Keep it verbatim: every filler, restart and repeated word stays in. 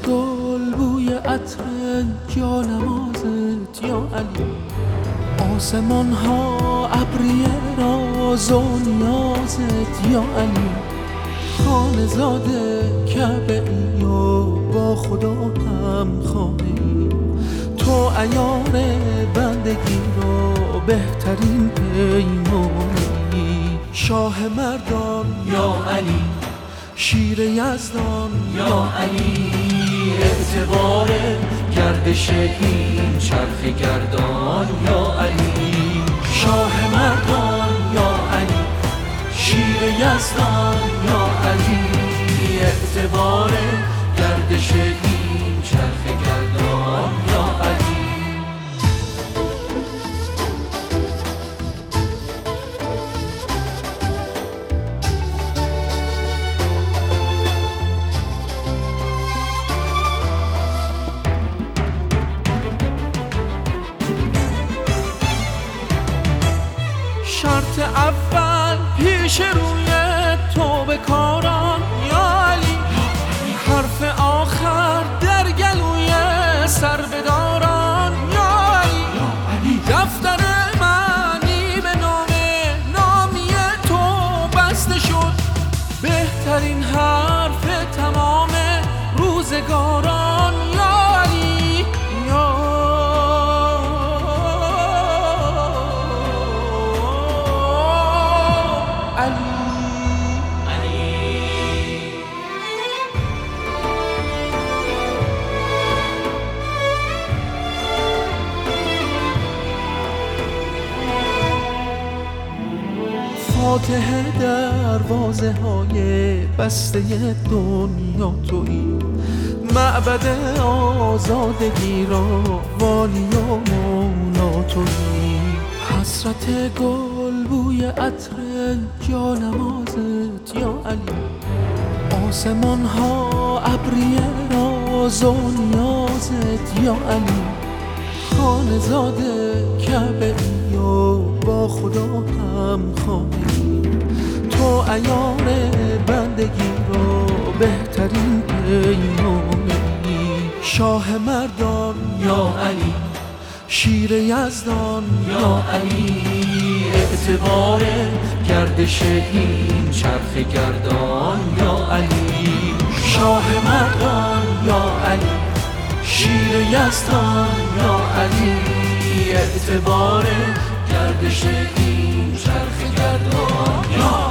گل بوی عطر جانمازت یا علی، آسمان ها ابری راز و نیازت یا علی، خانه زاده کعبه ای و با خدا هم خانه، تو عیار بندگی رو بهترین پیمانی، شاه مردان یا علی، شیر یزدان یا علی، اعتبار گردش این چرخ گردان یا علی، شاه مردان یا علی، شیر یزدان یا علی، اعتبار گردش این چرخ گردان یا علی. شرط اول پیش روی تو به کاران یا علی، حرف آخر در گلوی سر بداران یا علی، دفتر معنی به نام نامی تو بسته شد، بهترین حرف تمام روزگاران یا علی یا فاتح دروازه های بسته دنیا تویی، معبد آزادگی را والی و مولا تویی، حسرت گل بوی عطر جانمازت یا علی، آسمان ها ابری راز و نیازت یا علی، خانه زاده کعبه ای و با خدا هم خانه، تو عیار بندگی رو بهترین پیمانی، شاه مردان یا علی، شیر یزدان یا علی، اعتبار گردش این چرخ گردان یا علی، شاه مردان یا علی، شیر یزدان یا علی، اعتبار گردش این چرخ گردان یا